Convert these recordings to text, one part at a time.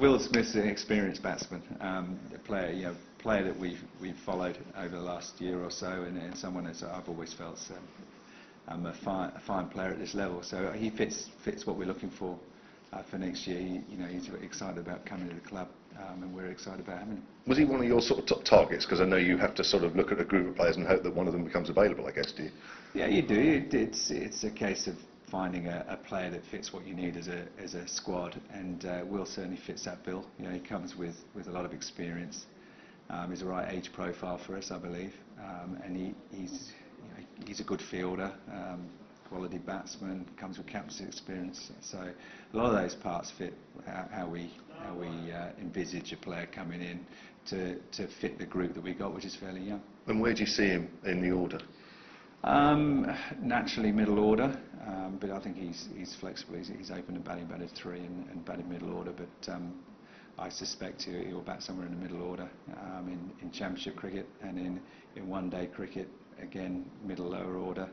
Will Smith's an experienced batsman, a player, player that we've followed over the last year or so, and someone as I've always felt a fine player at this level. So he fits what we're looking for next year. He's excited about coming to the club, and we're excited about having him. Was he one of your sort of top targets? Because I know you have to sort of look at a group of players and hope that one of them becomes available, I guess, do you? Yeah, you do. It's a case of finding a player that fits what you need as a squad, and Will certainly fits that bill. He comes with a lot of experience. He's the right age profile for us, I believe, and he's a good fielder, quality batsman, comes with captaincy experience. So a lot of those parts fit how we envisage a player coming in to fit the group that we got, which is fairly young. And where do you see him in the order? Naturally middle order, but I think he's flexible. He's open to batting batted 3 and batting middle order, but I suspect he'll bat somewhere in the middle order in Championship cricket, and in one-day cricket again middle lower order,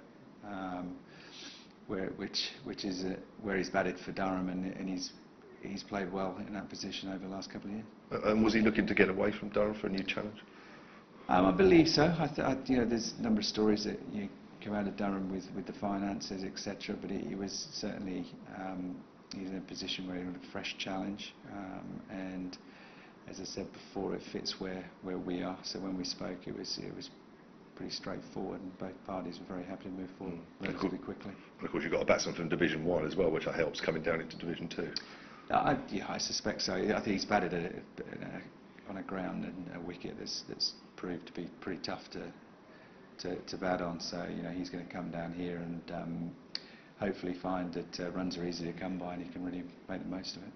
which is where he's batted for Durham, and he's played well in that position over the last couple of years. And was he looking to get away from Durham for a new challenge? I believe so. There's a number of stories that come out of Durham with the finances, etc. But he was certainly he's in a position where he wanted a fresh challenge, and as I said before, it fits where we are. So when we spoke, it was pretty straightforward, and both parties were very happy to move forward relatively quickly. And of course, you've got a batsman from Division 1 as well, which helps coming down into Division 2. I suspect so. I think he's batted on a ground and a wicket that's proved to be pretty tough to bat on. So he's going to come down here and hopefully find that runs are easy to come by, and he can really make the most of it.